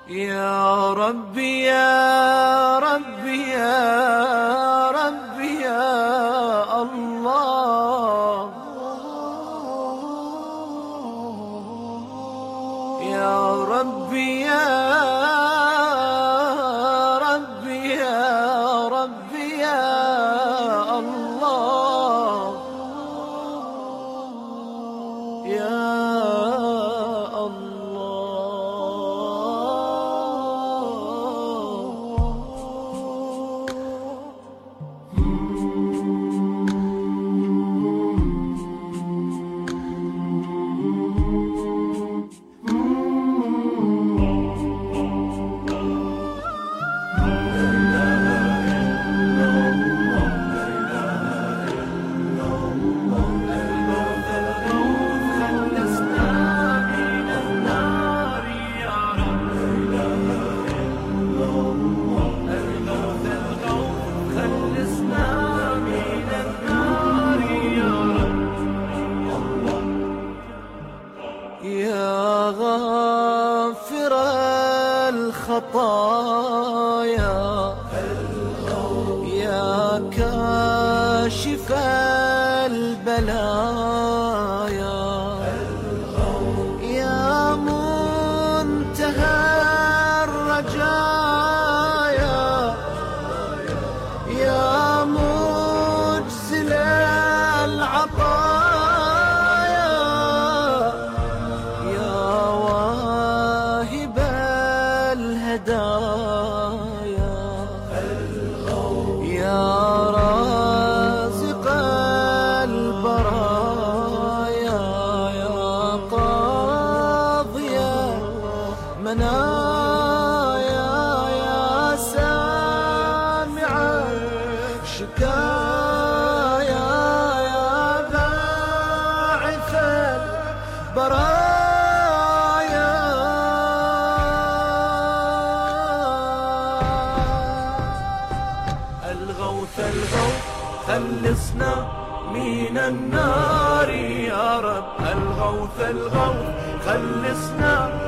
يا ربي يا ربي يا ربي يا الله، يا ربي يا ربي يا ربي يا الله، يا يا غافر الخطايا، يا كاشف البلايا، يا منتهى الرجايا، يا مجزل العطايا، يا واهب الهدايا، يا رازق البرايا، يا قاضي المنايا، يا سامع الشكايا، يا باعث البرايا. الغوث الغوث خلصنا من النار يا رب، الغوث الغوث خلصنا